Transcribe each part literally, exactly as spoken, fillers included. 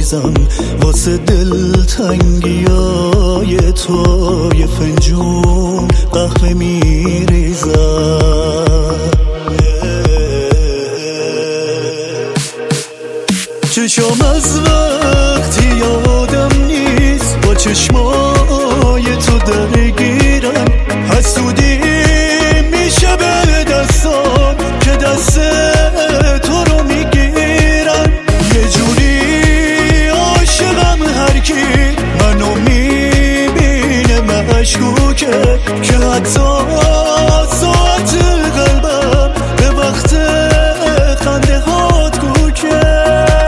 بریزم واسه دلتنگیای تو، یه فنجون قهوه میریزم. چشم از وقتی یادم نیست با چشمای تو درگیرم، حسودی میشه به دستان که دست تو رو میگیرن. یه جوری عاشقم هر کی منو میبینه مشکوکه، که حتی ساعت قلبم به وقت خنده هات کوکه.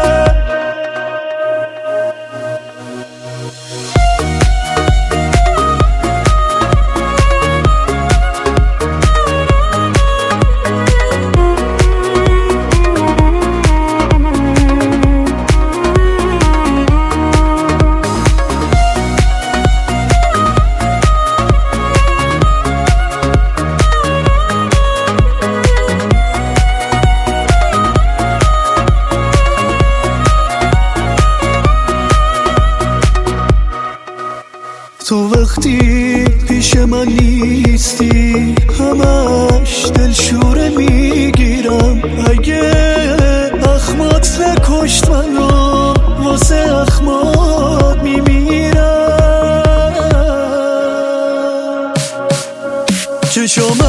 تو وقتی پیش من نیستی همش دلشوره میگیرم، اگه اخمات نکشت منو واسه اخمات میمیرم. چشم